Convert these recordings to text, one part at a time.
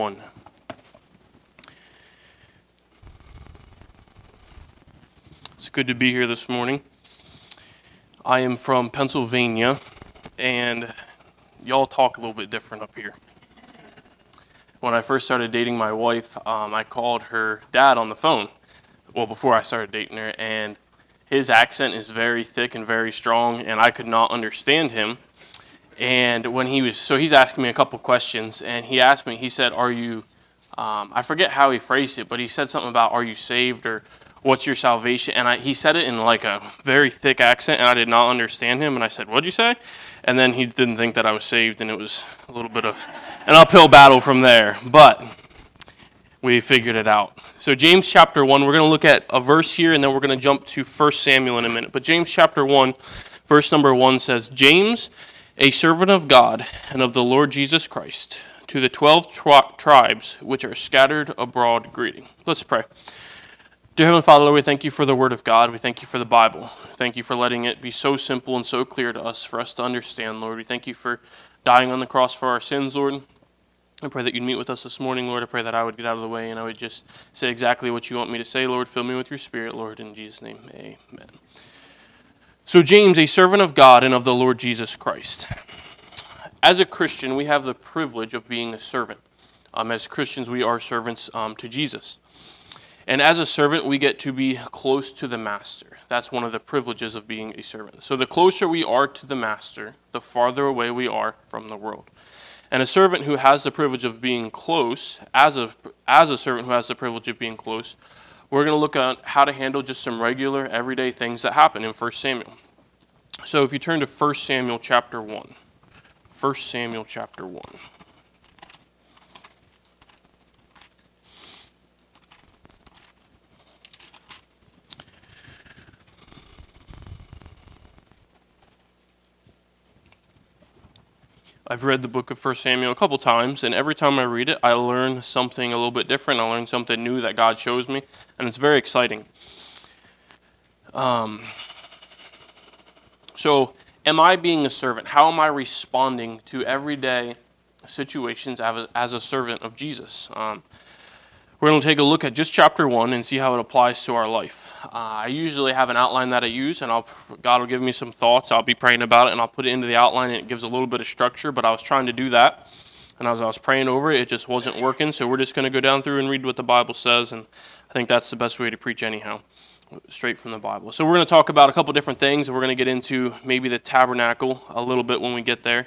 1. It's good to be here this morning. I am from Pennsylvania, and y'all talk a little bit different up here. When I first started dating my wife, I called her dad on the phone. Well, before I started dating her, and his accent is very thick and very strong, and I could not understand him. And when he's asking me a couple questions, and he asked me, he said, are you, I forget how he phrased it, but he said something about, are you saved, or what's your salvation? And he said it in like a very thick accent, and I did not understand him, and I said, what'd you say? And then he didn't think that I was saved, and it was a little bit of an uphill battle from there, but we figured it out. So James chapter 1, we're going to look at a verse here, and then we're going to jump to 1 Samuel in a minute. But James chapter 1, verse number 1 says, James, a servant of God and of the Lord Jesus Christ, to the 12 tribes which are scattered abroad, greeting. Let's pray. Dear Heavenly Father, Lord, we thank you for the Word of God. We thank you for the Bible. Thank you for letting it be so simple and so clear to us, for us to understand, Lord. We thank you for dying on the cross for our sins, Lord. I pray that you'd meet with us this morning, Lord. I pray that I would get out of the way and I would just say exactly what you want me to say, Lord. Fill me with your Spirit, Lord. In Jesus' name, amen. So James, a servant of God and of the Lord Jesus Christ. As a Christian, we have the privilege of being a servant. As Christians, we are servants to Jesus. And as a servant, we get to be close to the master. That's one of the privileges of being a servant. So the closer we are to the master, the farther away we are from the world. And a servant who has the privilege of being close, as a servant who has the privilege of being close, we're going to look at how to handle just some regular, everyday things that happen in 1 Samuel. So if you turn to 1 Samuel chapter 1. 1 Samuel chapter 1. I've read the book of 1 Samuel a couple times, and every time I read it, I learn something a little bit different. I learn something new that God shows me, and it's very exciting. So, am I being a servant? How am I responding to everyday situations as a servant of Jesus? We're going to take a look at just chapter 1 and see how it applies to our life. I usually have an outline that I use, and God will give me some thoughts. I'll be praying about it, and I'll put it into the outline, and it gives a little bit of structure, but I was trying to do that, and as I was praying over it, it just wasn't working, so we're just going to go down through and read what the Bible says, and I think that's the best way to preach anyhow, straight from the Bible. So we're going to talk about a couple different things, and we're going to get into maybe the tabernacle a little bit when we get there.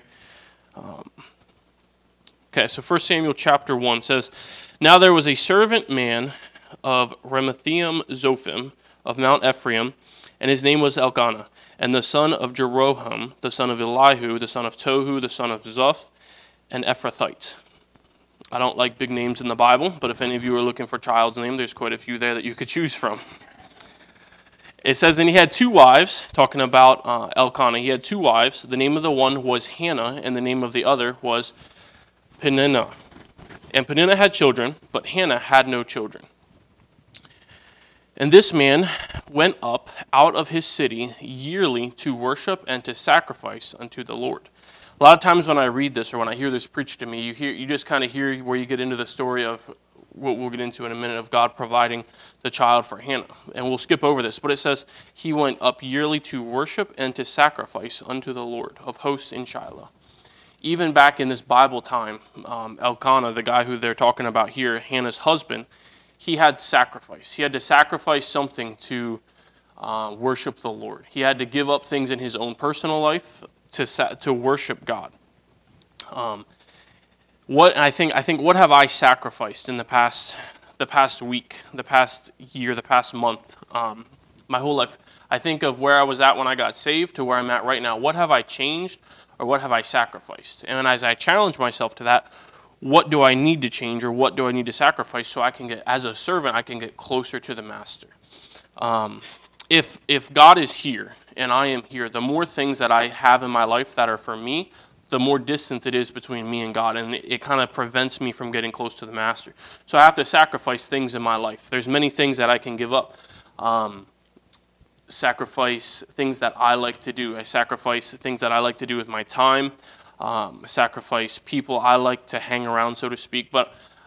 Okay, so 1 Samuel chapter 1 says, Now there was a servant man of Ramathaim Zophim of Mount Ephraim, and his name was Elkanah, and the son of Jeroham, the son of Elihu, the son of Tohu, the son of Zoph, an Ephrathite. I don't like big names in the Bible, but if any of you are looking for a child's name, there's quite a few there that you could choose from. It says, and he had two wives, talking about Elkanah. He had two wives. The name of the one was Hannah, and the name of the other was Peninnah. And Peninnah had children, but Hannah had no children. And this man went up out of his city yearly to worship and to sacrifice unto the Lord. A lot of times when I read this or when I hear this preached to me, you just kind of hear where you get into the story of what we'll get into in a minute of God providing the child for Hannah. And we'll skip over this, but it says he went up yearly to worship and to sacrifice unto the Lord of hosts in Shiloh. Even back in this Bible time, Elkanah, the guy who they're talking about here, Hannah's husband, he had sacrifice. He had to sacrifice something to worship the Lord. He had to give up things in his own personal life to worship God. What have I sacrificed in the past week, the past year, the past month, my whole life? I think of where I was at when I got saved to where I'm at right now. What have I changed? Or what have I sacrificed? And as I challenge myself to that, what do I need to change or what do I need to sacrifice so I can get, as a servant, I can get closer to the master? If God is here and I am here, the more things that I have in my life that are for me, the more distance it is between me and God, and it kind of prevents me from getting close to the master. So I have to sacrifice things in my life. There's many things that I can give up. Sacrifice things that I like to do. I sacrifice things that I like to do with my time. Sacrifice people I like to hang around, so to speak. But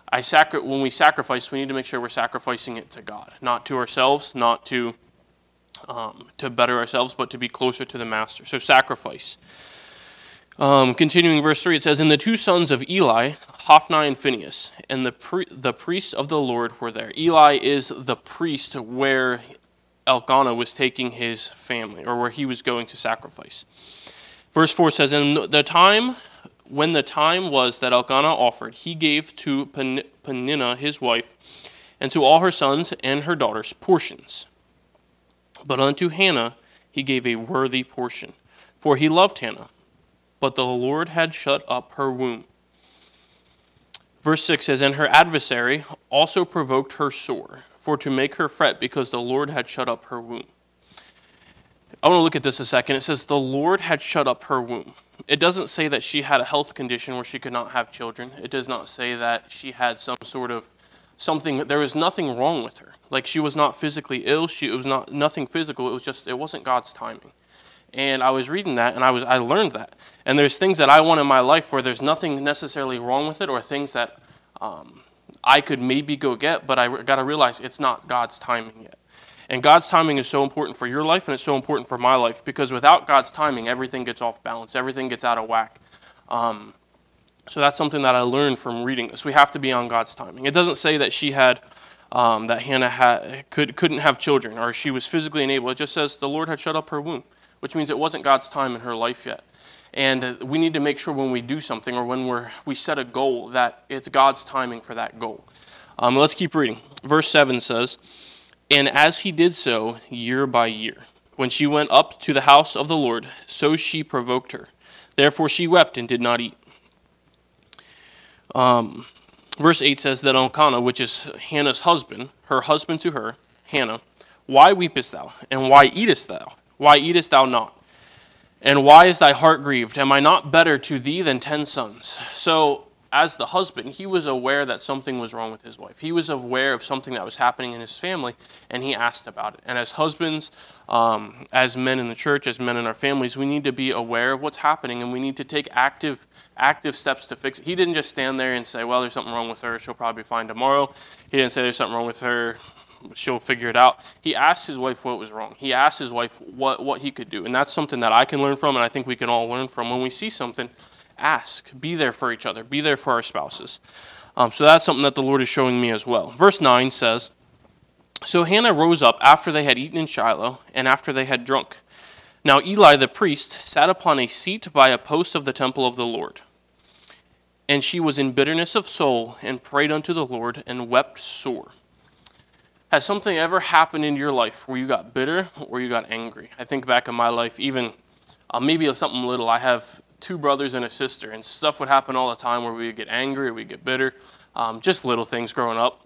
When we sacrifice, we need to make sure we're sacrificing it to God, not to ourselves, not to better ourselves, but to be closer to the Master. So sacrifice. Continuing verse 3, it says, "And the two sons of Eli, Hophni and Phinehas, and the priests of the Lord were there." Eli is the priest where Elkanah was taking his family, or where he was going to sacrifice. Verse 4 says, "And when the time was that Elkanah offered, he gave to Peninnah his wife, and to all her sons and her daughters portions. But unto Hannah he gave a worthy portion, for he loved Hannah. But the Lord had shut up her womb." Verse 6 says, "And her adversary also provoked her sore, for to make her fret, because the Lord had shut up her womb." I want to look at this a second. It says, the Lord had shut up her womb. It doesn't say that she had a health condition where she could not have children. It does not say that she had some sort of something. There was nothing wrong with her. Like, she was not physically ill. It was not nothing physical. It wasn't God's timing. And I was reading that, and I learned that. And there's things that I want in my life where there's nothing necessarily wrong with it, or things that I could maybe go get, but I got to realize it's not God's timing yet. And God's timing is so important for your life, and it's so important for my life, because without God's timing, everything gets off balance. Everything gets out of whack. So that's something that I learned from reading this. We have to be on God's timing. It doesn't say that that Hannah couldn't have children, or she was physically unable. It just says the Lord had shut up her womb, which means it wasn't God's time in her life yet. And we need to make sure when we do something, or when we set a goal, that it's God's timing for that goal. Let's keep reading. Verse 7 says, "And as he did so year by year, when she went up to the house of the Lord, so she provoked her. Therefore she wept and did not eat." Verse 8 says that Elkanah, which is Hannah's husband, her husband to her, Hannah, "Why weepest thou, and why eatest thou? Why eatest thou not? And why is thy heart grieved? Am I not better to thee than 10 sons?" So, as the husband, he was aware that something was wrong with his wife. He was aware of something that was happening in his family, and he asked about it. And as husbands, as men in the church, as men in our families, we need to be aware of what's happening, and we need to take active steps to fix it. He didn't just stand there and say, well, there's something wrong with her, she'll probably be fine tomorrow. He didn't say there's something wrong with her, she'll figure it out. He asked his wife what was wrong. He asked his wife what he could do. And that's something that I can learn from, and I think we can all learn from. When we see something, ask. Be there for each other. Be there for our spouses. So that's something that the Lord is showing me as well. Verse 9 says, "So Hannah rose up after they had eaten in Shiloh, and after they had drunk. Now Eli the priest sat upon a seat by a post of the temple of the Lord. And she was in bitterness of soul, and prayed unto the Lord, and wept sore." Has something ever happened in your life where you got bitter or you got angry? I think back in my life, even maybe something little. I have 2 brothers and a sister, and stuff would happen all the time where we would get angry or we'd get bitter. Just little things growing up.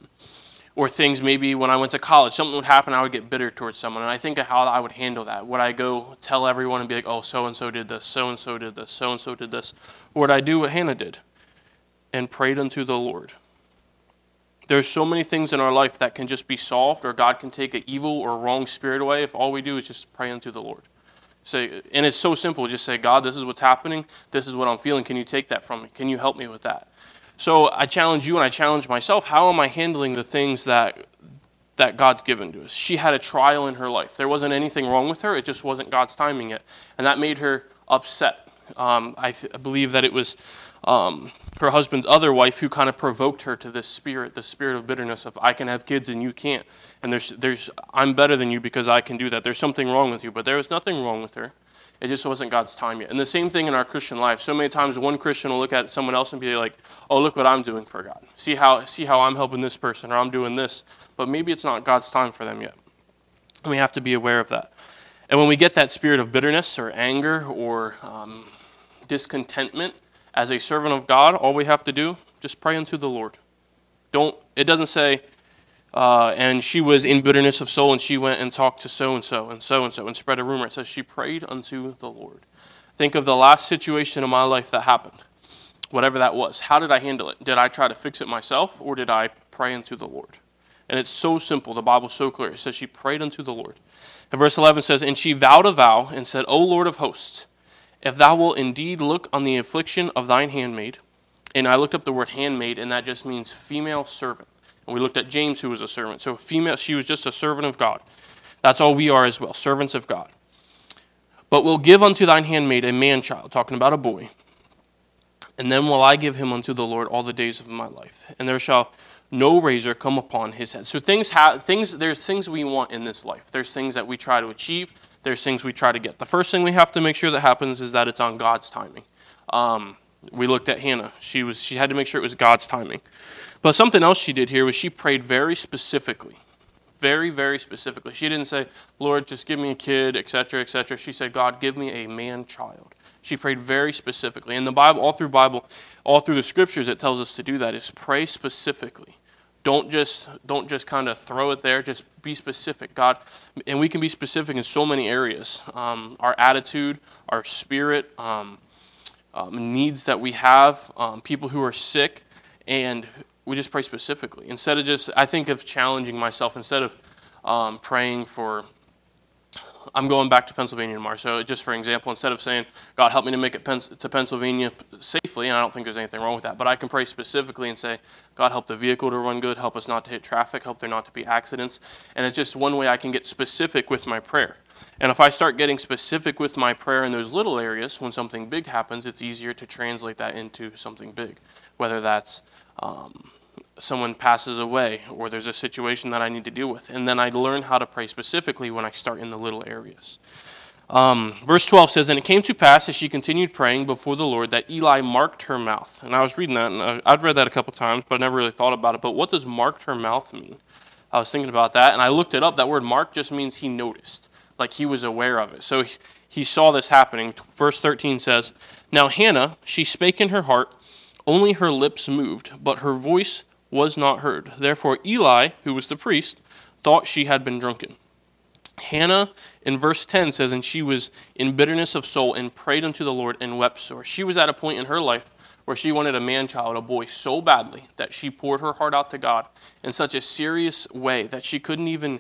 Or things maybe when I went to college, something would happen, I would get bitter towards someone. And I think of how I would handle that. Would I go tell everyone and be like, oh, so-and-so did this, so-and-so did this, so-and-so did this? Or would I do what Hannah did and prayed unto the Lord? There's so many things in our life that can just be solved, or God can take an evil or wrong spirit away if all we do is just pray unto the Lord. And it's so simple. Just say, God, this is what's happening. This is what I'm feeling. Can you take that from me? Can you help me with that? So I challenge you and I challenge myself. How am I handling the things that God's given to us? She had a trial in her life. There wasn't anything wrong with her. It just wasn't God's timing yet. And that made her upset. I believe that it was her husband's other wife who kind of provoked her to this spirit, the spirit of bitterness of, I can have kids and you can't. And I'm better than you because I can do that. There's something wrong with you. But there was nothing wrong with her. It just wasn't God's time yet. And the same thing in our Christian life. So many times one Christian will look at someone else and be like, oh, look what I'm doing for God. See how I'm helping this person, or I'm doing this. But maybe it's not God's time for them yet. And we have to be aware of that. And when we get that spirit of bitterness or anger or discontentment, as a servant of God, all we have to do, just pray unto the Lord. It doesn't say, and she was in bitterness of soul, and she went and talked to so-and-so and so-and-so and spread a rumor. It says she prayed unto the Lord. Think of the last situation in my life that happened, whatever that was. How did I handle it? Did I try to fix it myself, or did I pray unto the Lord? And it's so simple. The Bible's so clear. It says she prayed unto the Lord. And verse 11 says, "And she vowed a vow and said, O Lord of hosts, if thou wilt indeed look on the affliction of thine handmaid, And I looked up the word handmaid, and that just means female servant. And we looked at James, who was a servant. So female, she was just a servant of God. That's all we are as well, servants of God. But will give unto thine handmaid a man-child, talking about a boy. And then will I give him unto the Lord all the days of my life. And there shall no razor come upon his head. So there's things we want in this life. There's things that we try to achieve. There's things we try to get. The first thing we have to make sure that happens is that it's on God's timing. We looked at Hannah. She had to make sure it was God's timing. But something else she did here was she prayed very specifically. Very, very specifically. She didn't say, Lord, just give me a kid, etc., etc. She said, God, give me a man-child. She prayed very specifically. In the Bible, all through the scriptures, it tells us to do that, is pray specifically. Don't just kind of throw it there. Just be specific, God. And we can be specific in so many areas. Our attitude, our spirit, needs that we have, people who are sick, and we just pray specifically. Instead of just, I think of challenging myself, instead of praying for, I'm going back to Pennsylvania tomorrow, so just for example, instead of saying, God, help me to make it to Pennsylvania safely, and I don't think there's anything wrong with that, but I can pray specifically and say, God, help the vehicle to run good, help us not to hit traffic, help there not to be accidents, and it's just one way I can get specific with my prayer. And if I start getting specific with my prayer in those little areas, when something big happens, it's easier to translate that into something big, whether that's someone passes away or there's a situation that I need to deal with. And then I learn how to pray specifically when I start in the little areas. Verse 12 says, And it came to pass as she continued praying before the Lord that Eli marked her mouth. And I was reading that, and I'd read that a couple times, but I never really thought about it. But what does marked her mouth mean? I was thinking about that, and I looked it up. That word marked just means he noticed, like he was aware of it. So he saw this happening. Verse 13 says, Now Hannah, she spake in her heart, only her lips moved, but her voice was not heard. Therefore Eli, who was the priest, thought she had been drunken. Hannah, in verse 10, says, And she was in bitterness of soul, and prayed unto the Lord, and wept sore. She was at a point in her life where she wanted a man-child, a boy, so badly that she poured her heart out to God in such a serious way that she couldn't even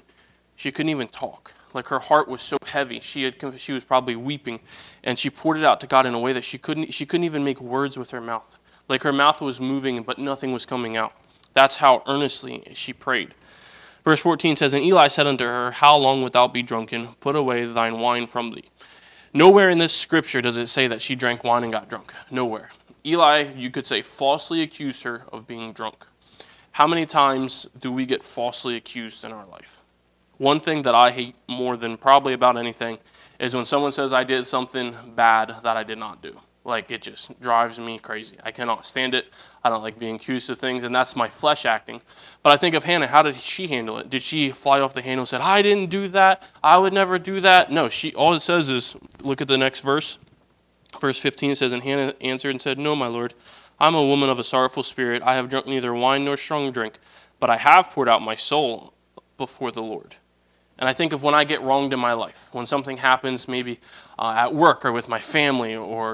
talk. Like her heart was so heavy, she was probably weeping, and she poured it out to God in a way that she couldn't even make words with her mouth. Like her mouth was moving, but nothing was coming out. That's how earnestly she prayed. Verse 14 says, And Eli said unto her, How long wilt thou be drunken? Put away thine wine from thee. Nowhere in this scripture does it say that she drank wine and got drunk. Nowhere. Eli, you could say, falsely accused her of being drunk. How many times do we get falsely accused in our life? One thing that I hate more than probably about anything is when someone says I did something bad that I did not do. Like, it just drives me crazy. I cannot stand it. I don't like being accused of things, and that's my flesh acting. But I think of Hannah. How did she handle it? Did she fly off the handle and said, I didn't do that. I would never do that. No, all it says is, look at the next verse. Verse 15 says, And Hannah answered and said, No, my Lord, I am a woman of a sorrowful spirit. I have drunk neither wine nor strong drink, but I have poured out my soul before the Lord. And I think of when I get wronged in my life, when something happens maybe at work or with my family or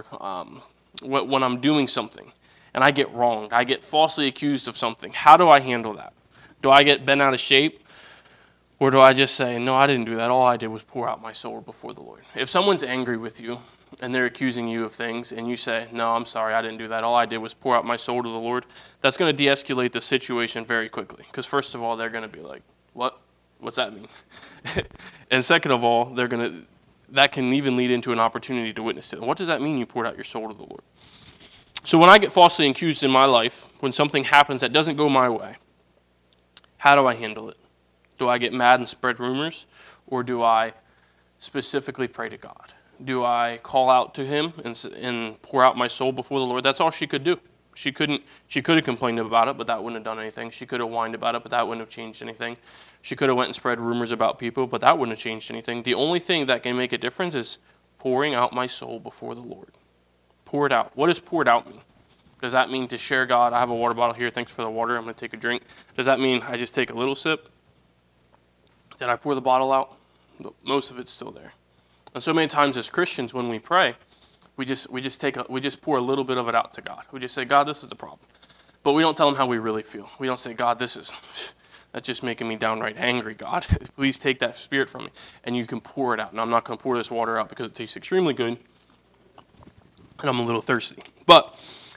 when I'm doing something and I get wronged, I get falsely accused of something. How do I handle that? Do I get bent out of shape? Or do I just say, no, I didn't do that. All I did was pour out my soul before the Lord. If someone's angry with you and they're accusing you of things and you say, no, I'm sorry, I didn't do that. All I did was pour out my soul to the Lord, that's going to de-escalate the situation very quickly. Because first of all, they're going to be like, what? What's that mean? And second of all, that can even lead into an opportunity to witness to them. What does that mean you poured out your soul to the Lord? So when I get falsely accused in my life, when something happens that doesn't go my way, how do I handle it? Do I get mad and spread rumors? Or do I specifically pray to God? Do I call out to him and pour out my soul before the Lord? That's all she could do. She could have complained about it, but that wouldn't have done anything. She could have whined about it, but that wouldn't have changed anything. She could have went and spread rumors about people, but that wouldn't have changed anything. The only thing that can make a difference is pouring out my soul before the Lord. Pour it out. What does poured out mean? Does that mean to share God? I have a water bottle here. Thanks for the water. I'm going to take a drink. Does that mean I just take a little sip? Did I pour the bottle out? Most of it's still there. And so many times as Christians, when we pray, we just pour a little bit of it out to God. We just say, God, this is the problem. But we don't tell him how we really feel. We don't say, God, that's just making me downright angry, God. Please take that spirit from me. And you can pour it out. And I'm not going to pour this water out because it tastes extremely good. And I'm a little thirsty. But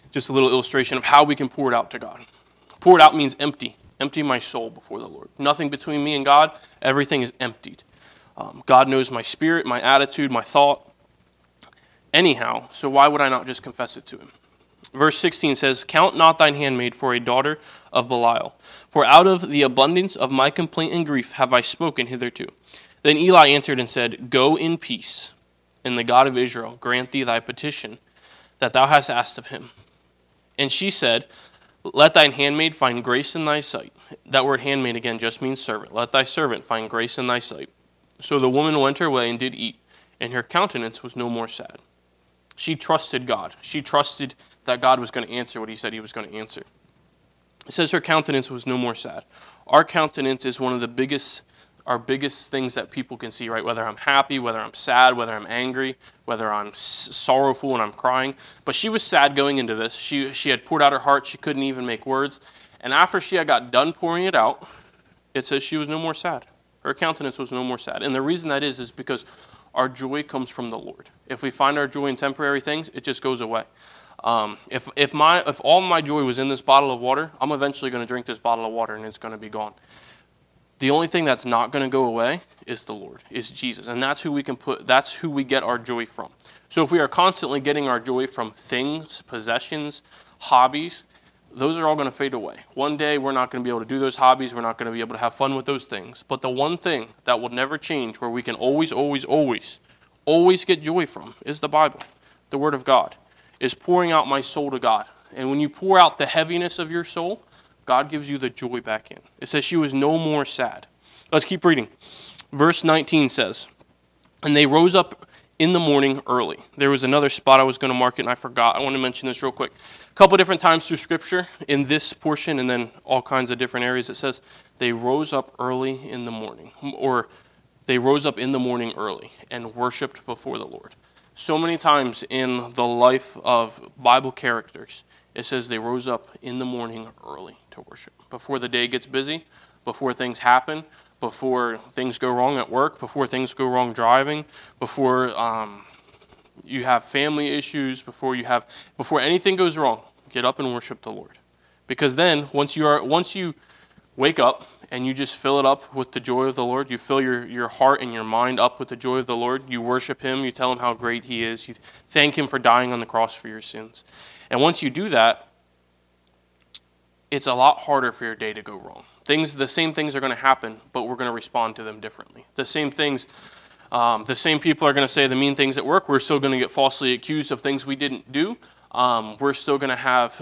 Just a little illustration of how we can pour it out to God. Pour it out means empty. Empty my soul before the Lord. Nothing between me and God. Everything is emptied. God knows my spirit, my attitude, my thought. Anyhow, so why would I not just confess it to him? Verse 16 says, "Count not thine handmaid for a daughter of Belial, for out of the abundance of my complaint and grief have I spoken hitherto." Then Eli answered and said, "Go in peace, and the God of Israel grant thee thy petition that thou hast asked of him." And she said, "Let thine handmaid find grace in thy sight." That word handmaid again just means servant. "Let thy servant find grace in thy sight." So the woman went her way and did eat, and her countenance was no more sad. She trusted God. She trusted that God was going to answer what he said he was going to answer. It says her countenance was no more sad. Our countenance is one of our biggest things that people can see, right? Whether I'm happy, whether I'm sad, whether I'm angry, whether I'm sorrowful and I'm crying. But she was sad going into this. She had poured out her heart. She couldn't even make words. And after she had got done pouring it out, it says she was no more sad. Her countenance was no more sad. And the reason that is because our joy comes from the Lord. If we find our joy in temporary things, it just goes away. If all my joy was in this bottle of water, I'm eventually going to drink this bottle of water and it's going to be gone. The only thing that's not going to go away is the Lord, is Jesus. And that's who we get our joy from. So if we are constantly getting our joy from things, possessions, hobbies, those are all going to fade away. One day we're not going to be able to do those hobbies. We're not going to be able to have fun with those things. But the one thing that will never change, where we can always get joy from, is the Bible, the Word of God, is pouring out my soul to God. And when you pour out the heaviness of your soul, God gives you the joy back in. It says she was no more sad. Let's keep reading. Verse 19 says, "And they rose up in the morning early." There was another spot I was going to mark it and I forgot. I want to mention this real quick. A couple different times through Scripture in this portion and then all kinds of different areas it says they rose up early in the morning, or they rose up in the morning early and worshiped before the Lord. So many times in the life of Bible characters, it says they rose up in the morning early to worship. Before the day gets busy, before things happen, before things go wrong at work, before things go wrong driving, before you have family issues, before anything goes wrong, get up and worship the Lord. Because then, once you wake up and you just fill it up with the joy of the Lord, you fill your heart and your mind up with the joy of the Lord, you worship him, you tell him how great he is, you thank him for dying on the cross for your sins. And once you do that, it's a lot harder for your day to go wrong. The same things are going to happen, but we're going to respond to them differently. The same things, the same people are going to say the mean things at work. We're still going to get falsely accused of things we didn't do. We're still going to have,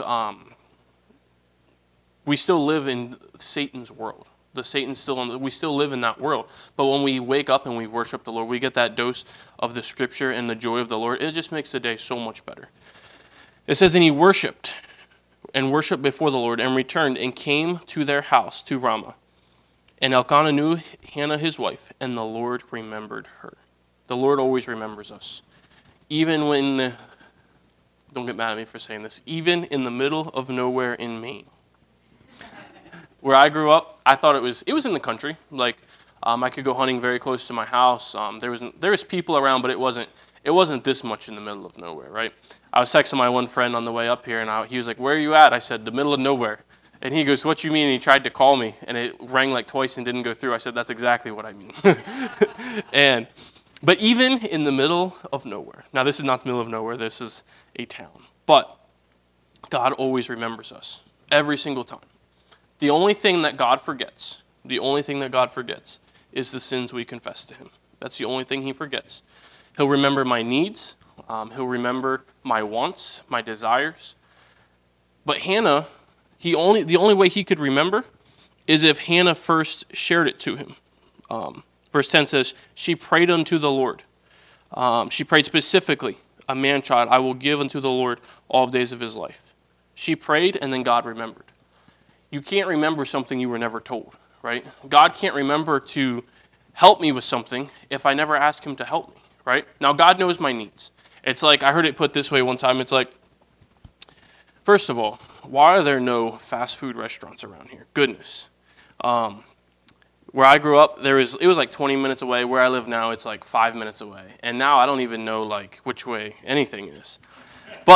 we still live in Satan's world. We still live in that world. But when we wake up and we worship the Lord, we get that dose of the Scripture and the joy of the Lord. It just makes the day so much better. It says, "And he worshipped before the Lord, and returned, and came to their house, to Ramah. And Elkanah knew Hannah his wife, and the Lord remembered her." The Lord always remembers us. Even when, don't get mad at me for saying this, even in the middle of nowhere in Maine. Where I grew up, I thought it was in the country. Like, I could go hunting very close to my house. There was people around, but it wasn't this much in the middle of nowhere, right? I was texting my one friend on the way up here, and he was like, "Where are you at?" I said, "The middle of nowhere." And he goes, "What you mean?" And he tried to call me, and it rang like twice and didn't go through. I said, "That's exactly what I mean." But even in the middle of nowhere, now this is not the middle of nowhere, this is a town. But God always remembers us, every single time. The only thing that God forgets is the sins we confess to him. That's the only thing he forgets. He'll remember my needs. He'll remember my wants, my desires. But Hannah, the only way he could remember is if Hannah first shared it to him. Verse 10 says, "She prayed unto the Lord." She prayed specifically, "A man-child I will give unto the Lord all the days of his life." She prayed, and then God remembered. You can't remember something you were never told, right? God can't remember to help me with something if I never ask him to help me, right? Now, God knows my needs. It's like, I heard it put this way one time. It's like, first of all, why are there no fast food restaurants around here? Goodness. Where I grew up, it was like 20 minutes away. Where I live now, it's like 5 minutes away. And now I don't even know like which way anything is. But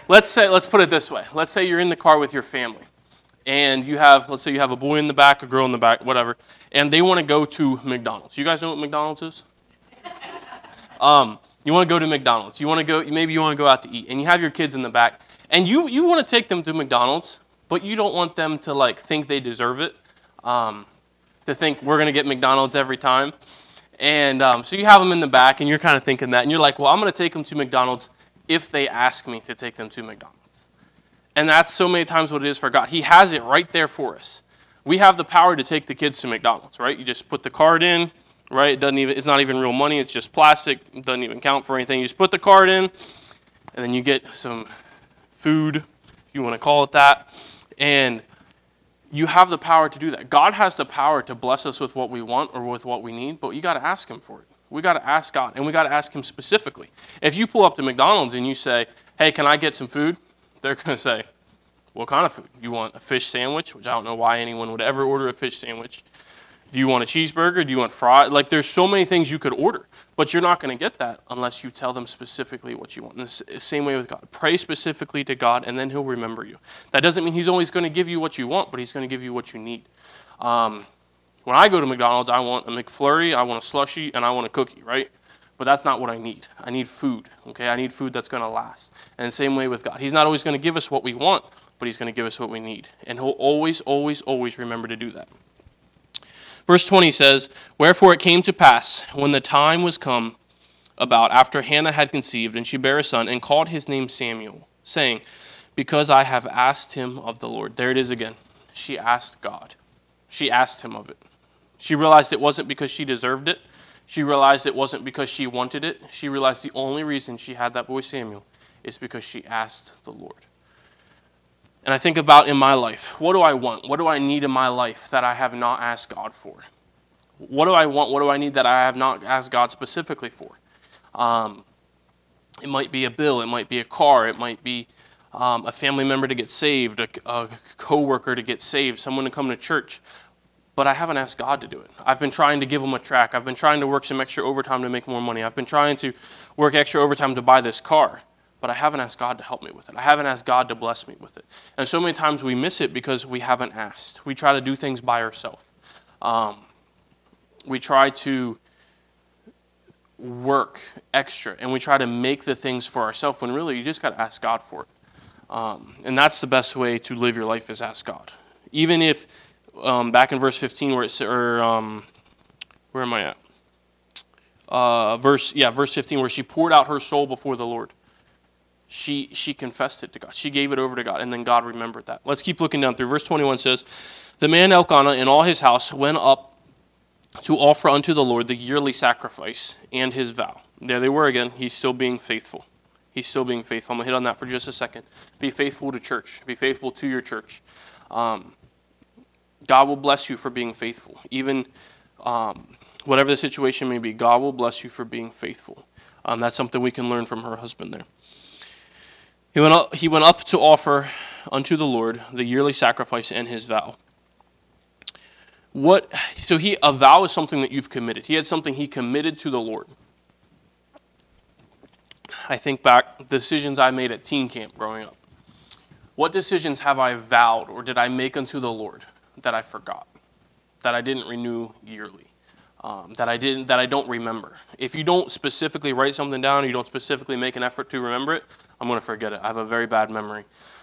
let's put it this way. Let's say you're in the car with your family, and let's say you have a boy in the back, a girl in the back, whatever, and they want to go to McDonald's. You guys know what McDonald's is? You want to go to McDonald's. Maybe you want to go out to eat, and you have your kids in the back, and you want to take them to McDonald's, but you don't want them to like think they deserve it, to think we're going to get McDonald's every time. And so you have them in the back, and you're kind of thinking that, and you're like, well, I'm going to take them to McDonald's if they ask me to take them to McDonald's. And that's so many times what it is for God. He has it right there for us. We have the power to take the kids to McDonald's, right? You just put the card in, right? It's not even real money. It's just plastic. It doesn't even count for anything. You just put the card in, and then you get some food, if you want to call it that, and you have the power to do that. God has the power to bless us with what we want or with what we need, but you got to ask him for it. We got to ask God, and we got to ask him specifically. If you pull up to McDonald's and you say, hey, can I get some food? They're going to say, what kind of food? You want a fish sandwich, which I don't know why anyone would ever order a fish sandwich. Do you want a cheeseburger? Do you want fries? Like, there's so many things you could order, but you're not going to get that unless you tell them specifically what you want. And the same way with God. Pray specifically to God, and then he'll remember you. That doesn't mean he's always going to give you what you want, but he's going to give you what you need. When I go to McDonald's, I want a McFlurry, I want a slushie, and I want a cookie, right? But that's not what I need. I need food, okay? I need food that's going to last. And the same way with God. He's not always going to give us what we want, but he's going to give us what we need. And he'll always, always, always remember to do that. Verse 20 says, wherefore it came to pass, when the time was come about after Hannah had conceived, and she bare a son, and called his name Samuel, saying, because I have asked him of the Lord. There it is again. She asked God. She asked him of it. She realized it wasn't because she deserved it. She realized it wasn't because she wanted it. She realized the only reason she had that boy Samuel is because she asked the Lord. And I think about in my life, what do I want? What do I need in my life that I have not asked God for? What do I want? What do I need that I have not asked God specifically for? It might be a bill. It might be a car. It might be a family member to get saved, a coworker to get saved, someone to come to church. But I haven't asked God to do it. I've been trying to give them a track. I've been trying to work some extra overtime to make more money. I've been trying to work extra overtime to buy this car. But I haven't asked God to help me with it. I haven't asked God to bless me with it. And so many times we miss it because we haven't asked. We try to do things by ourselves. We try to work extra, and we try to make the things for ourselves when really you just got to ask God for it. And that's the best way to live your life is ask God. Even if, back in verse 15, where where am I at? Verse 15, where she poured out her soul before the Lord. She confessed it to God. She gave it over to God, and then God remembered that. Let's keep looking down through. Verse 21 says, the man Elkanah and all his house went up to offer unto the Lord the yearly sacrifice and his vow. There they were again. He's still being faithful. He's still being faithful. I'm going to hit on that for just a second. Be faithful to church. Be faithful to your church. God will bless you for being faithful. Even whatever the situation may be, God will bless you for being faithful. That's something we can learn from her husband there. He went up to offer unto the Lord the yearly sacrifice and his vow. A vow is something that you've committed. He had something he committed to the Lord. I think back decisions I made at teen camp growing up. What decisions have I vowed or did I make unto the Lord that I forgot, that I didn't renew yearly, that I don't remember? If you don't specifically write something down, or you don't specifically make an effort to remember it, I'm going to forget it. I have a very bad memory.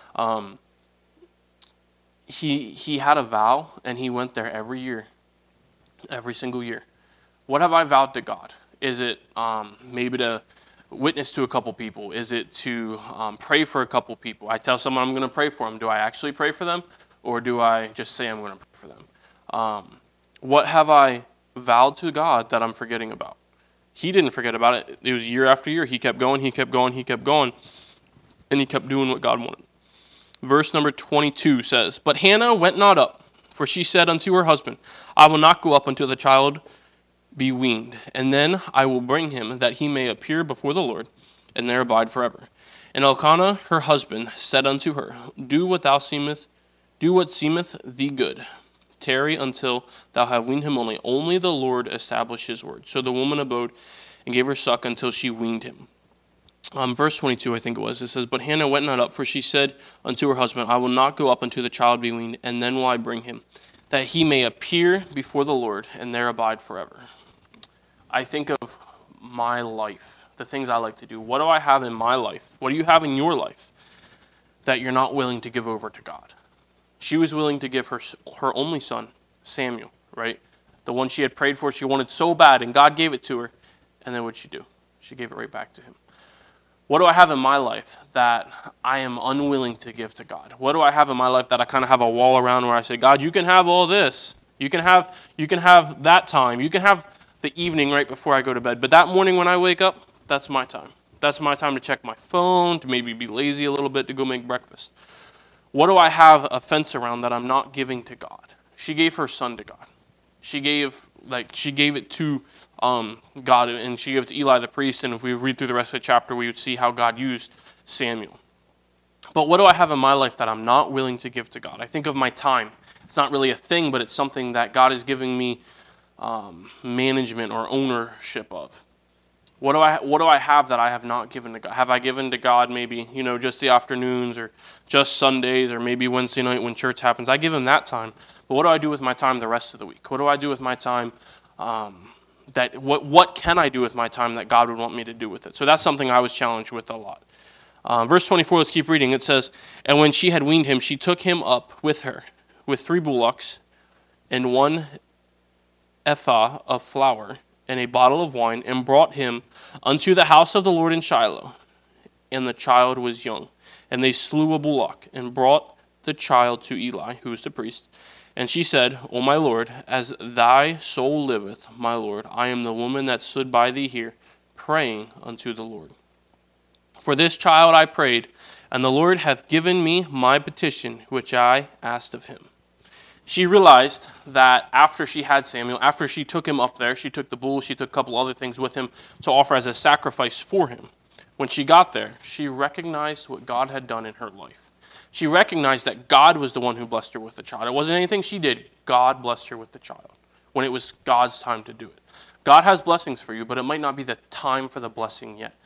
He had a vow, and he went there every year, every single year. What have I vowed to God? Is it maybe to witness to a couple people? Is it to pray for a couple people? I tell someone I'm going to pray for them. Do I actually pray for them, or do I just say I'm going to pray for them? What have I vowed to God that I'm forgetting about? He didn't forget about it. It was year after year. He kept going, he kept going, he kept going, and he kept doing what God wanted. Verse number 22 says, but Hannah went not up, for she said unto her husband, I will not go up until the child be weaned, and then I will bring him, that he may appear before the Lord, and there abide forever. And Elkanah her husband said unto her, do what seemeth thee good. Tarry until thou have weaned him only. Only the Lord establish his word. So the woman abode and gave her suck until she weaned him. verse 22, I think it was. It says, "But Hannah went not up, for she said unto her husband, I will not go up until the child be weaned, and then will I bring him, that he may appear before the Lord, and there abide forever." I think of my life, the things I like to do. What do I have in my life? What do you have in your life that you're not willing to give over to God? She was willing to give her only son, Samuel, right? The one she had prayed for, she wanted so bad, and God gave it to her. And then what'd she do? She gave it right back to him. What do I have in my life that I am unwilling to give to God? What do I have in my life that I kind of have a wall around where I say, God, you can have all this. You can have that time. You can have the evening right before I go to bed. But that morning when I wake up, that's my time. That's my time to check my phone, to maybe be lazy a little bit, to go make breakfast. What do I have a fence around that I'm not giving to God? She gave her son to God. She gave it to God, and she gave it to Eli the priest. And if we read through the rest of the chapter, we would see how God used Samuel. But what do I have in my life that I'm not willing to give to God? I think of my time. It's not really a thing, but it's something that God is giving me management or ownership of. What do I have that I have not given to God? Have I given to God maybe, just the afternoons or just Sundays or maybe Wednesday night when church happens? I give him that time. But what do I do with my time the rest of the week? What do I do with my time? What can I do with my time that God would want me to do with it? So that's something I was challenged with a lot. Verse 24, let's keep reading. It says, "And when she had weaned him, she took him up with her, with 3 bullocks, and 1 ephah of flour, and a bottle of wine, and brought him unto the house of the Lord in Shiloh. And the child was young. And they slew a bullock, and brought the child to Eli, who was the priest. And she said, O my Lord, as thy soul liveth, my Lord, I am the woman that stood by thee here, praying unto the Lord. For this child I prayed, and the Lord hath given me my petition, which I asked of him." She realized that after she had Samuel, after she took him up there, she took the bull, she took a couple other things with him to offer as a sacrifice for him. When she got there, she recognized what God had done in her life. She recognized that God was the one who blessed her with the child. It wasn't anything she did. God blessed her with the child when it was God's time to do it. God has blessings for you, but it might not be the time for the blessing yet.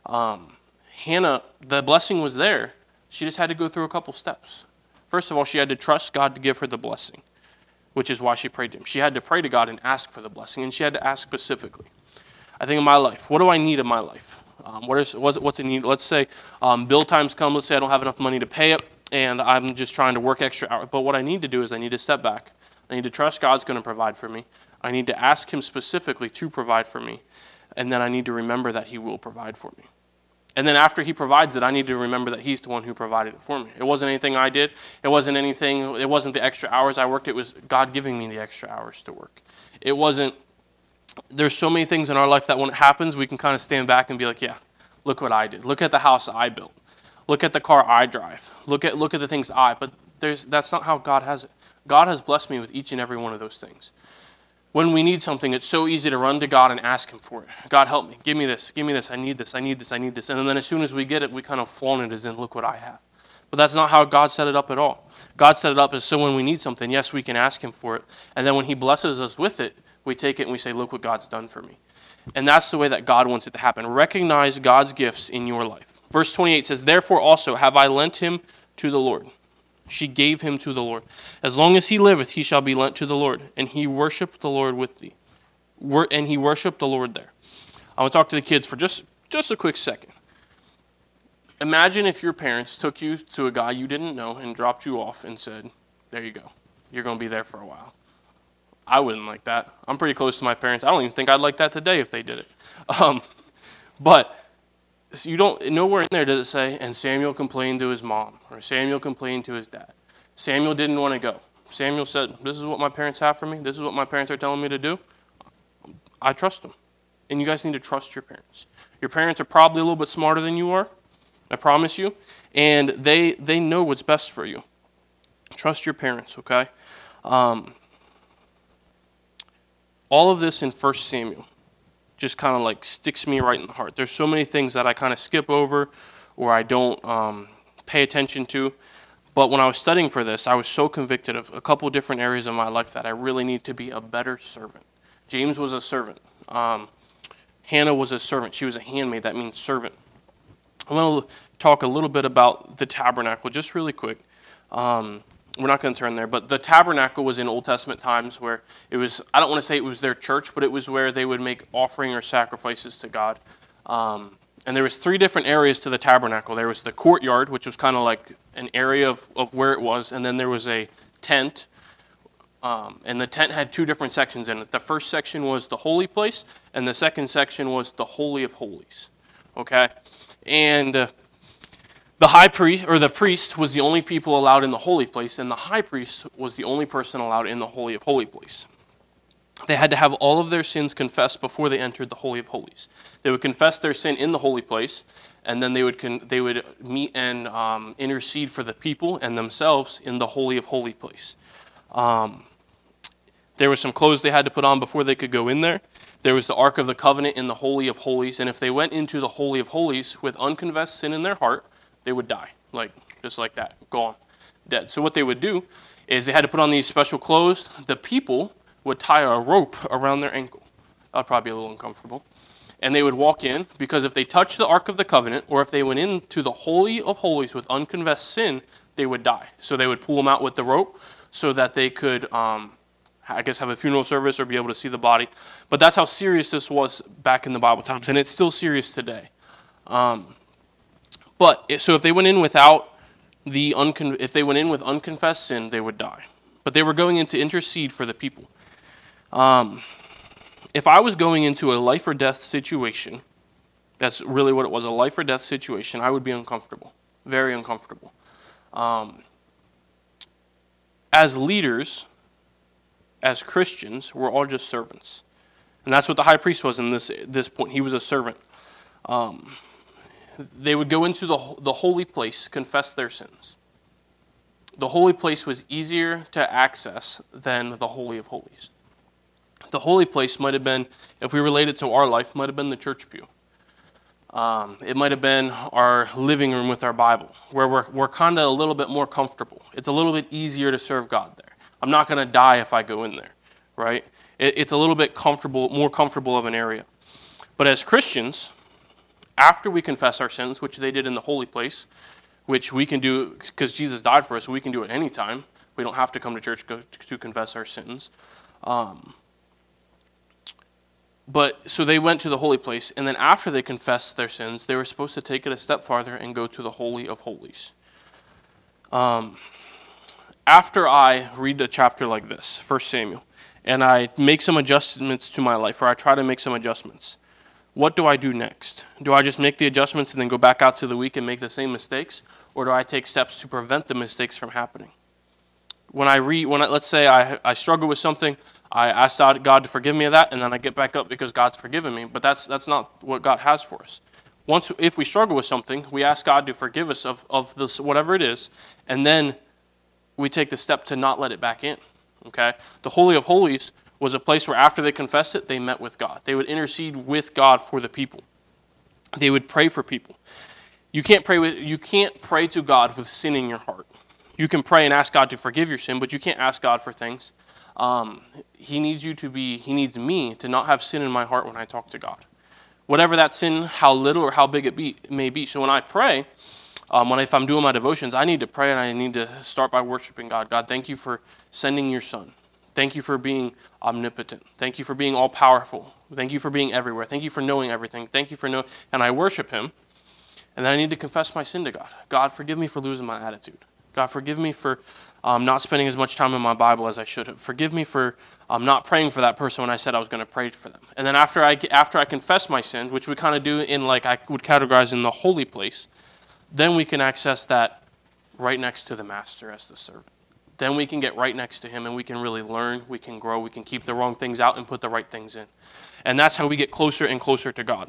Hannah, the blessing was there. She just had to go through a couple steps. First of all, she had to trust God to give her the blessing, which is why she prayed to him. She had to pray to God and ask for the blessing, and she had to ask specifically. I think in my life, what do I need in my life? What's a need? Let's say bill times come. Let's say I don't have enough money to pay it, and I'm just trying to work extra hours. But what I need to do is I need to step back. I need to trust God's going to provide for me. I need to ask him specifically to provide for me, and then I need to remember that he will provide for me. And then after he provides it, I need to remember that he's the one who provided it for me. It wasn't anything I did. It wasn't the extra hours I worked. It was God giving me the extra hours to work. There's so many things in our life that when it happens, we can kind of stand back and be like, yeah, look what I did. Look at the house I built. Look at the car I drive. Look at the things but that's not how God has it. God has blessed me with each and every one of those things. When we need something, it's so easy to run to God and ask him for it. God, help me. Give me this. I need this. And then as soon as we get it, we kind of flaunt it as in, look what I have. But that's not how God set it up at all. God set it up as so when we need something, yes, we can ask him for it. And then when he blesses us with it, we take it and we say, look what God's done for me. And that's the way that God wants it to happen. Recognize God's gifts in your life. Verse 28 says, "Therefore also have I lent him to the Lord." She gave him to the Lord. "As long as he liveth, he shall be lent to the Lord." And he worshiped the Lord with thee. And he worshiped the Lord there. I want to talk to the kids for just a quick second. Imagine if your parents took you to a guy you didn't know and dropped you off and said, there you go. You're going to be there for a while. I wouldn't like that. I'm pretty close to my parents. I don't even think I'd like that today if they did it. But you don't, nowhere in there does it say, and Samuel complained to his mom, or Samuel complained to his dad. Samuel didn't want to go. Samuel said, this is what my parents have for me. This is what my parents are telling me to do. I trust them. And you guys need to trust your parents. Your parents are probably a little bit smarter than you are, I promise you, and they know what's best for you. Trust your parents, okay? All of this in 1 Samuel just kind of like sticks me right in the heart. There's so many things that I kind of skip over or I don't pay attention to. But when I was studying for this, I was so convicted of a couple different areas of my life that I really need to be a better servant. James was a servant. Hannah was a servant. She was a handmaid. That means servant. I want to talk a little bit about the tabernacle, just really quick. We're not going to turn there, but the tabernacle was in Old Testament times where it was, I don't want to say it was their church, but it was where they would make offering or sacrifices to God. And there was 3 different areas to the tabernacle. There was the courtyard, which was kind of like an area of where it was, and then there was a tent, and the tent had 2 different sections in it. The first section was the holy place, and the second section was the Holy of Holies. Okay? And the high priest, or the priest, was the only people allowed in the holy place, and the high priest was the only person allowed in the Holy of Holy place. They had to have all of their sins confessed before they entered the Holy of Holies. They would confess their sin in the holy place, and then they would meet and intercede for the people and themselves in the Holy of Holy place. There were some clothes they had to put on before they could go in there. There was the Ark of the Covenant in the Holy of Holies, and if they went into the Holy of Holies with unconfessed sin in their heart, they would die, just like that, gone, dead. So what they would do is they had to put on these special clothes. The people would tie a rope around their ankle. That would probably be a little uncomfortable. And they would walk in, because if they touched the Ark of the Covenant, or if they went into the Holy of Holies with unconfessed sin, they would die. So they would pull them out with the rope so that they could, have a funeral service or be able to see the body. But that's how serious this was back in the Bible times, and it's still serious today. So if they went in with unconfessed sin, they would die. But they were going in to intercede for the people. If I was going into a life or death situation, that's really what it was, a life or death situation, I would be uncomfortable, very uncomfortable. As leaders, as Christians, we're all just servants. And that's what the high priest was in this point. He was a servant. They would go into the holy place, confess their sins. The holy place was easier to access than the Holy of Holies. The holy place might have been, if we relate it to our life, might have been the church pew. It might have been our living room with our Bible, where we're kind of a little bit more comfortable. It's a little bit easier to serve God there. I'm not going to die if I go in there, right? It's a little bit more comfortable of an area. But as Christians, after we confess our sins, which they did in the holy place, which we can do because Jesus died for us, so we can do it anytime. We don't have to come to church to confess our sins. So they went to the holy place, and then after they confessed their sins, they were supposed to take it a step farther and go to the Holy of Holies. After I read a chapter like this, 1 Samuel, and I make some adjustments to my life, or I try to make some adjustments, what do I do next? Do I just make the adjustments and then go back out to the week and make the same mistakes? Or do I take steps to prevent the mistakes from happening? Let's say I struggle with something, I ask God to forgive me of that, and then I get back up because God's forgiven me. But that's not what God has for us. If we struggle with something, we ask God to forgive us of this, whatever it is, and then we take the step to not let it back in. Okay? The Holy of Holies was a place where after they confessed it, they met with God. They would intercede with God for the people. They would pray for people. You can't pray to God with sin in your heart. You can pray and ask God to forgive your sin, but you can't ask God for things. He needs me to not have sin in my heart when I talk to God. Whatever that sin, how little or how big it may be. So when I pray, if I'm doing my devotions, I need to pray and I need to start by worshiping God. God, thank you for sending your Son. Thank you for being omnipotent. Thank you for being all-powerful. Thank you for being everywhere. Thank you for knowing everything. Thank you for knowing, and I worship him. And then I need to confess my sin to God. God, forgive me for losing my attitude. God, forgive me for not spending as much time in my Bible as I should have. Forgive me for not praying for that person when I said I was going to pray for them. And then after I confess my sins, which we kind of do I would categorize in the holy place, then we can access that right next to the master as the servant. Then we can get right next to him and we can really learn, we can grow, we can keep the wrong things out and put the right things in. And that's how we get closer and closer to God.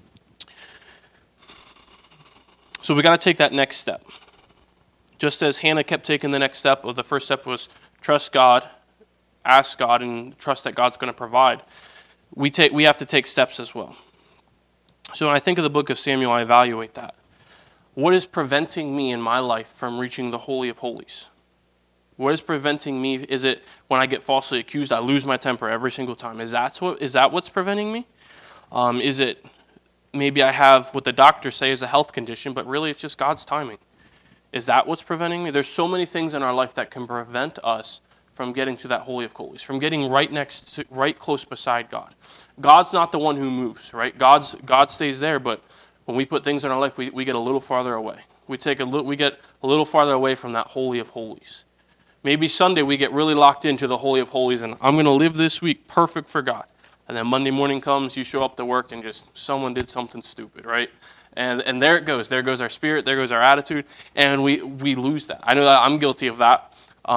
So we got to take that next step. Just as Hannah kept taking the next step, the first step was trust God, ask God, and trust that God's going to provide. We have to take steps as well. So when I think of the book of Samuel, I evaluate that. What is preventing me in my life from reaching the Holy of Holies? What is preventing me? Is it when I get falsely accused, I lose my temper every single time? Is that what's preventing me? Is it maybe I have what the doctors say is a health condition, but really it's just God's timing. Is that what's preventing me? There's so many things in our life that can prevent us from getting to that Holy of Holies, from getting right close beside God. God's not the one who moves, right? God stays there, but when we put things in our life, we get a little farther away. We get a little farther away from that Holy of Holies. Maybe Sunday we get really locked into the Holy of Holies, and I'm going to live this week perfect for God. And then Monday morning comes, you show up to work, and just someone did something stupid, right? And there it goes. There goes our spirit. There goes our attitude, and we lose that. I know that I'm guilty of that.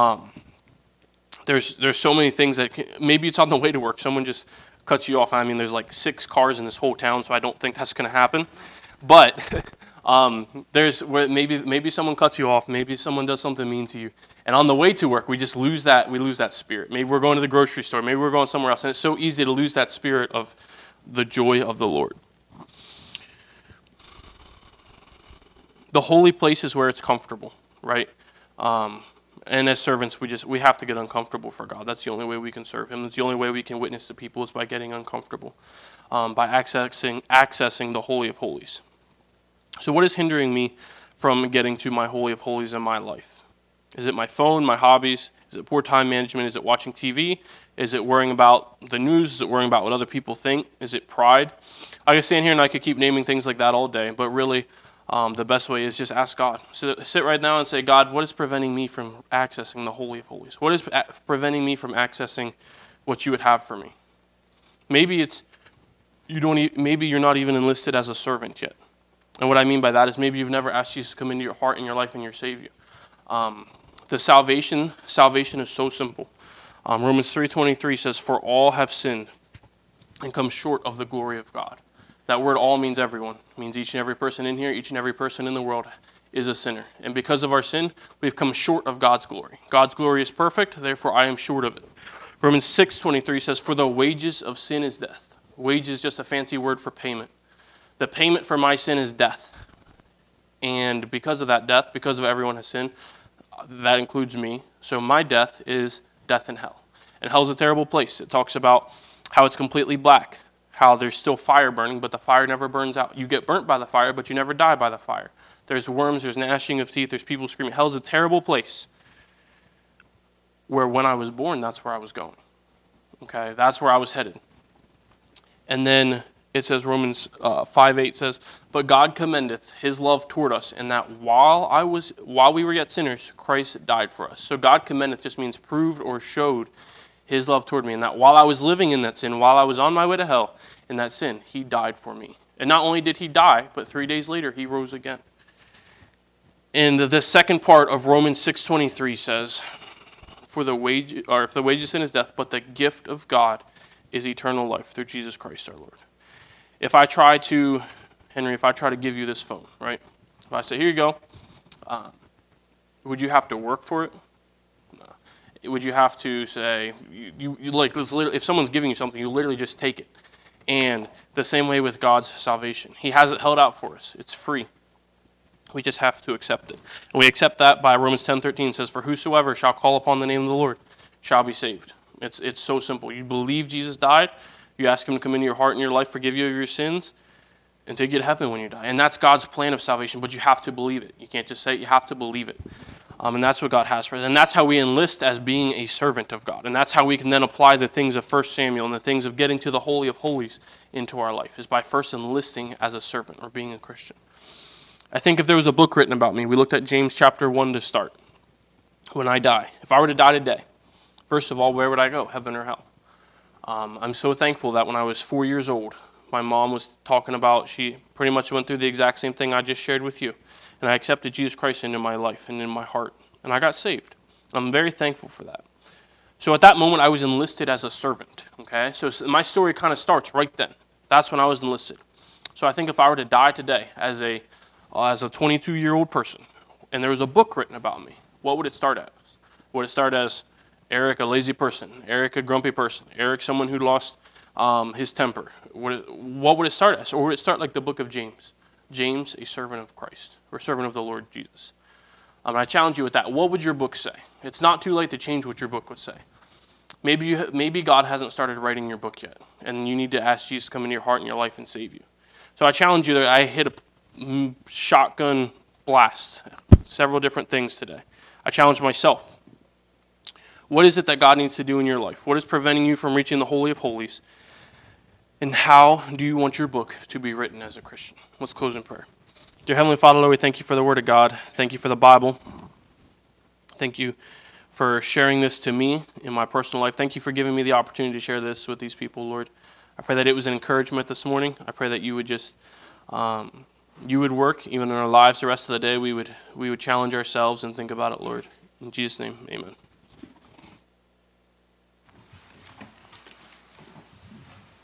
There's so many things that maybe it's on the way to work. Someone just cuts you off. I mean, there's like 6 cars in this whole town, so I don't think that's going to happen. But there's where maybe someone cuts you off. Maybe someone does something mean to you. And on the way to work, we just lose that. We lose that spirit. Maybe we're going to the grocery store. Maybe we're going somewhere else. And it's so easy to lose that spirit of the joy of the Lord. The holy place is where it's comfortable, right? And as servants, we have to get uncomfortable for God. That's the only way we can serve Him. That's the only way we can witness to people is by getting uncomfortable, by accessing the Holy of Holies. So what is hindering me from getting to my Holy of Holies in my life? Is it my phone, my hobbies? Is it poor time management? Is it watching TV? Is it worrying about the news? Is it worrying about what other people think? Is it pride? I could stand here and I could keep naming things like that all day, but really the best way is just ask God. Sit right now and say, God, what is preventing me from accessing the Holy of Holies? What is preventing me from accessing what you would have for me? Maybe maybe you're not even enlisted as a servant yet. And what I mean by that is maybe you've never asked Jesus to come into your heart and your life and your Savior. The salvation is so simple. Romans 3:23 says, "For all have sinned and come short of the glory of God." That word "all" means everyone. It means each and every person in here, each and every person in the world is a sinner. And because of our sin, we've come short of God's glory. God's glory is perfect, therefore I am short of it. Romans 6:23 says, "For the wages of sin is death." Wage is just a fancy word for payment. The payment for my sin is death. And because of that death, because of everyone has sinned, that includes me. So my death is death in hell. And hell's a terrible place. It talks about how it's completely black, how there's still fire burning, but the fire never burns out. You get burnt by the fire, but you never die by the fire. There's worms, there's gnashing of teeth, there's people screaming. Hell's a terrible place where when I was born, that's where I was going. Okay, that's where I was headed. And then it says, Romans 5:8 says, "But God commendeth his love toward us, in that while we were yet sinners, Christ died for us." So God commendeth just means proved or showed his love toward me, and that while I was living in that sin, while I was on my way to hell in that sin, he died for me. And not only did he die, but 3 days later he rose again. And the second part of Romans 6:23 says, if the wages of sin is death, but the gift of God is eternal life through Jesus Christ our Lord. If I try to give you this phone, right? If I say, here you go, would you have to work for it? No. Would you have to say, if someone's giving you something, you literally just take it. And the same way with God's salvation. He has it held out for us. It's free. We just have to accept it. And we accept that by Romans 10:13 says, "For whosoever shall call upon the name of the Lord shall be saved." It's so simple. You believe Jesus died. You ask him to come into your heart and your life, forgive you of your sins, and take you to heaven when you die. And that's God's plan of salvation, but you have to believe it. You can't just say it, you have to believe it. And that's what God has for us. And that's how we enlist as being a servant of God. And that's how we can then apply the things of 1 Samuel and the things of getting to the Holy of Holies into our life, is by first enlisting as a servant or being a Christian. I think if there was a book written about me, we looked at James chapter 1 to start. When I die, if I were to die today, first of all, where would I go, heaven or hell? I'm so thankful that when I was 4 years old, my mom was talking about, she pretty much went through the exact same thing I just shared with you. And I accepted Jesus Christ into my life and in my heart. And I got saved. I'm very thankful for that. So at that moment, I was enlisted as a servant. Okay, so my story kind of starts right then. That's when I was enlisted. So I think if I were to die today as a 22-year-old person, and there was a book written about me, what would it start as? Would it start as Eric, a lazy person; Eric, a grumpy person; Eric, someone who lost his temper? What would it start as? Or would it start like the book of James? James, a servant of Christ, or servant of the Lord Jesus. I challenge you with that. What would your book say? It's not too late to change what your book would say. Maybe God hasn't started writing your book yet, and you need to ask Jesus to come into your heart and your life and save you. So I challenge you that I hit a shotgun blast, several different things today. I challenge myself. What is it that God needs to do in your life? What is preventing you from reaching the Holy of Holies? And how do you want your book to be written as a Christian? Let's close in prayer. Dear Heavenly Father, Lord, we thank you for the Word of God. Thank you for the Bible. Thank you for sharing this to me in my personal life. Thank you for giving me the opportunity to share this with these people, Lord. I pray that it was an encouragement this morning. I pray that you would just, you would work even in our lives the rest of the day. We would challenge ourselves and think about it, Lord. In Jesus' name, amen.